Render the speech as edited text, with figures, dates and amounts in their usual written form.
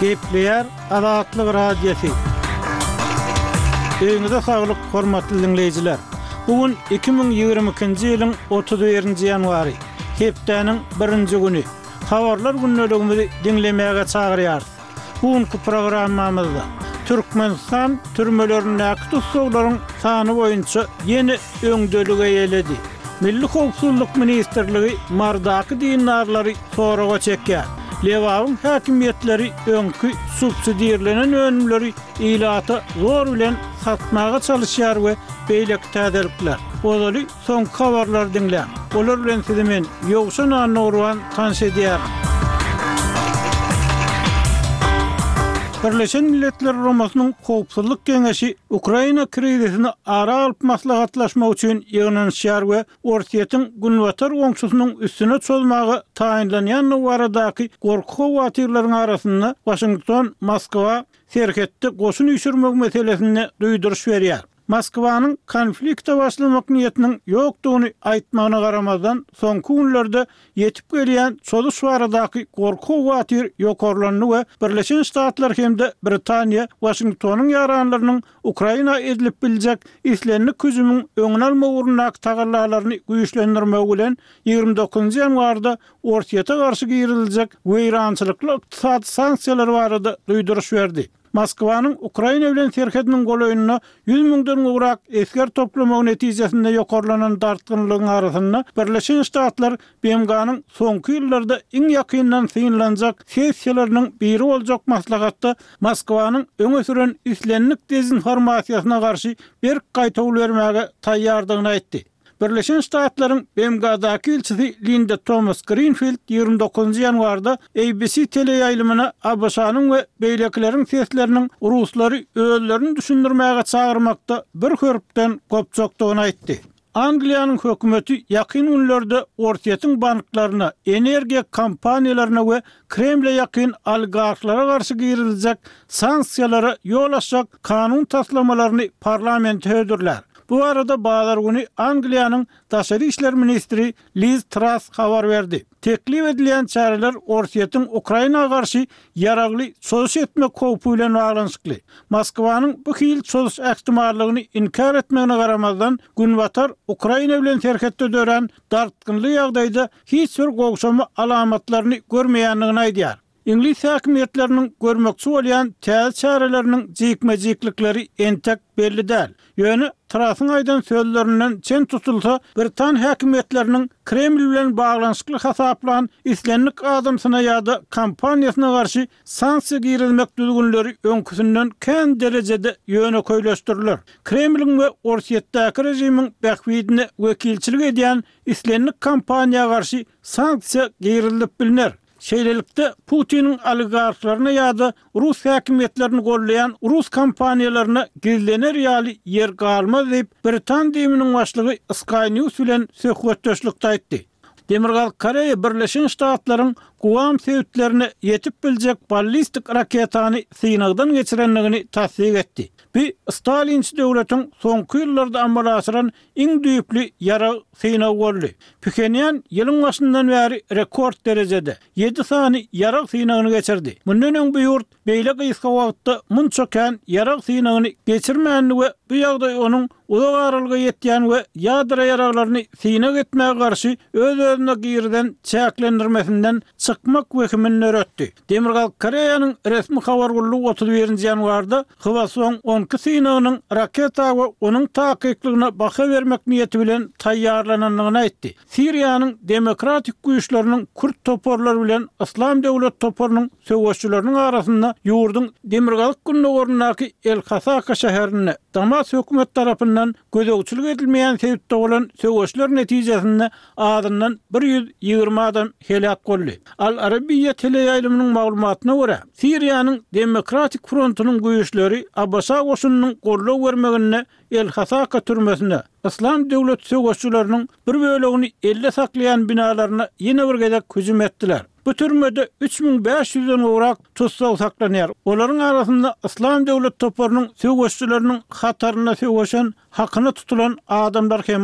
Gepleyer Azatlyk Radiosu. Öňüňizde saglyk, hormatly dinleýijiler. Bugün 2022-nji ýylyň 31-nji ýanwary, hepdeniň 1-nji güni. Habarlar günneligimizi dinlemäge çagyrýar. Bugünkü programmamyzda Türkmenistan türmelerindäki tutsaglaryň sany boýunça ýeni öňdelige ýeledi. Milli Howpsuzlyk Ministrligi mardaky dinarlary soraga çekýär. Lewawun häkimiýetleri öňkü subsidiýalenen önümleri ilata zor bilen satmaga çalışýar we beýlek täzelikler. Ozaly soň habarlar dinlän. Olar bilen sizi men Ýogşan Anurwan tanşedýär. Birleşen Milletler Romasynyň Howpsuzlyk Geňeşi Ukraina krizisini ara alyp maslahatlaşmak üçin ýygnanýar we Orsiýetiň günwatar oňşusynyň üstüne çözmäge taýinlanýan waradaky gorku howatyrlaryň arasynda Washington, Moskwa serhetde goşun ýüşürmek meselesine duýduruş berýär. Moskwanyň konflikte başlamak niýetiniň ýokdugyny aýtmagyna garamazdan soňky günlerde ýetip gelýän çoluş baradaky gorku watyr ýokarlanyny we Birleşen Ştatlar hemde Britaniýa Washingtonyň ýaranlarynyň Ukraina edilip biljek islenlik hüjümüň öňüne alma uğrundaky tagallarlaryny güýçlendirmek bilen 29-njy ýanwarda Orsiýeta garşy giýriljek weýrançylykly ykdysady sanksiýalar barada duýduruş berdi. Moskwanyň Ukraina bilen serhetiniň golaýynyna 100.000-den uğrak esker toplamagy netijesinde ýokarlanan dartgynlygyň arasynda Birleşen Ştatlar BMG-nyň soňky ýyllarda iň ýakyndan synlanjak sessiýalarynyň biri boljak maslahatda Moskwanyň öňe süren islenlik dezinformasiýasyna garşy bir gaýtaw bermäge taýýardygyny aýtdy. Birleşen Ştatlaryň BMG-daky ilçisi Linda Thomas Greenfield 29-njy ýanwarda ABC teleýaýlymyna ABŞ-nyň we beýlekleriň sesleriniň ruslary öýlerini düşündirmäge çagyrmakda bir hörpden gopçokdygyny aýtdy. Angliýanyň hökümeti ýakyn günlerde Orsiýetiň banklaryna, energiýa kompaniýalaryna we Kremle ýakyn oligarklara garşy giýriljek sanksiýalara ýol açjak kanun taslamalaryny parlamentde hödürler. Bu arada bağlar günü Angliýanyň Daşary işler ministri Liz Truss habar berdi. Teklip edilen çareler Orsiýetiň Ukraina garşy yaragly çözüş etmek howpy bilen baglanyşykly. Moskwanyň bu hil çözüş ähtimallygyny inkar etmegine garamazdan günwatar Ukraina bilen serhetde dören dartgynly ýagdaýda hiç bir gowşama alamatlaryny görmeýändigini aýdýar. İngiliz häkimiýetleriniň görmekçi bolýan täze çareleriniň jikme-jiklikleri entek belli däl. Ýöne Truss'yň aýdan sözlerinden çen tutulsa, Britan häkimiýetleriniň Kreml bilen baglanyşykly hasaplan islenlik adamsyna ýa-da kampaniýasyna garşy sanksiýa girilmek düzgünleri öňküsünden kän derejede ýöne köýleşdiriler. Kremliň we Orsiýetdäki rejimiň bähwidine wekilçilik edýän islenlik kampaniýaga garşy sanksiýa girilip biliner. Şeýlelikde Putiniň oligarklaryna ýa-da Rus häkimiýetlerini gollayan Rus kompaniýalaryna gizlener ýaly yer galmaz diýip Britan deminiň başlygy Sky News bilen söhbetdeşlikde aýtdy. Demirgal Koreýa Birleşen Ştatlaryň Guam sewitlerine ýetip biljek ballistik raketany synagdan geçirenligini tasdik etdi. Bu Stalinçi döwletiň soňky ýyllarda amal aşyran iň düýpli ýara synag boldy. Pchenyan ýylyň başyndan bäri rekord derejede 7 sany ýara synagyny geçirdi. Mundan öň bu ýurt beýle gysga wagtda munça kän ýara synagyny geçirmänli we bu ýagdaý onuň uzak aralyga ýetýän we ýadra ýaralaryny synag etmäge garşy öz-özüne girden çäklendirmesinden çykmak wekimini öretdi. Demirgal Koreýanyň resmi habar gullugy 31-nji ýanwarda Hwasong 12 synagynyň raketa we onuň taýyklygına baha bermek niýeti bilen taýýarlananlygyny aýtdy. Siriýanyň demokratik güýçleriniň Kürt toporlary bilen İslam döwlet toporunyň söwüşçüleriniň arasynda ýurduň Demirgalyk günlegorundaky El-Hasaka şäherine Damas hökümet tarapyndan gözegçilik edilmeýän sebäpde bolan söwüşler netijesinde adından 120 adam helak boldy. Al-Arabiyya teleýaýlymynyň maglumatyna görä, Siriýanyň Demokratik Frontunyň güýçleri Abbasa goşunynyň gollaw bermegine El-Hasaka türmesine İslam döwlet söwüşçüleriniň bir bölegini elle saklayan binalaryna ýene bir gezek hüjüm etdiler. Bu türmede 3500'den uğrak tutsal saklanýar. Olaryň arasynda İslam döwlet toporunyň söwüşçüleriniň hatarına söwüşen, hakyny tutulan adamlar hem